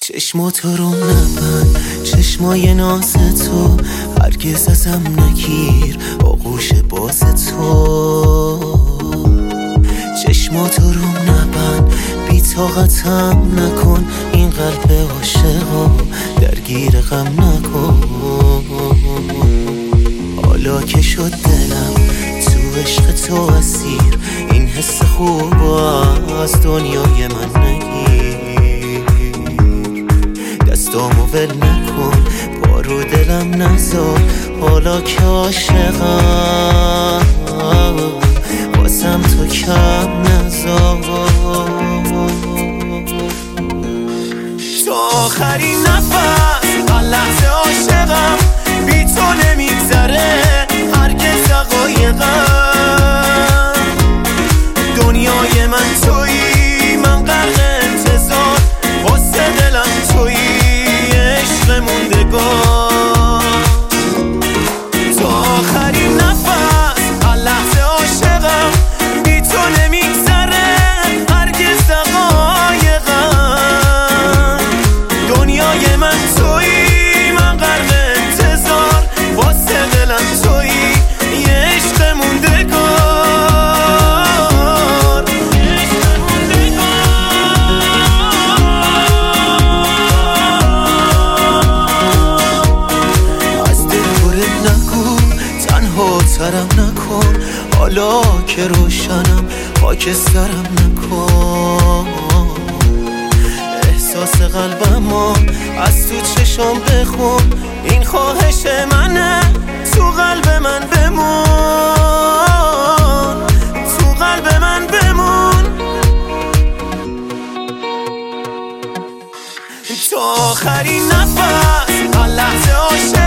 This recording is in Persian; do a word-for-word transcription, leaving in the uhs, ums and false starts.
چشماتو رو نبند، چشمای ناز تو هرگز ازم نگیر، آغوش باز تو. چشماتو رو نبند، بی طاقتم نکن، این قلب عاشقا درگیر غم نکن. حالا که شد دلم تو عشق تو اسیر، این حس خوب از دنیای من نگیر. دستامو ول نکن، پا رو دلم نذار، حالا که عاشقم واسم تو کم نذار. تا آخرین نفس هر لحظه عاشقم، بی تو نمیگذره هرگز دقایقم. دنیای من تویی، من غرق انتظار، واسه دلم تویی، عشق موندگار. تا آخرین نفس هر لحظه عاشقم، بی تو نمیگذره هرگز دقایقم. دنیای من تویی، من غرق انتظار، واسه دلم تویی، یه عشق موندگار. عشق موندگار. از دل پرت نگو، تنها ترم نکن، حالا که روشنم خاکسترم نکن. احساس قلبمو از تو چشام بخون، این خواهش منه، تو قلب من بمون، تو قلب من بمون. تا آخرین نفس هر لحظه عاشق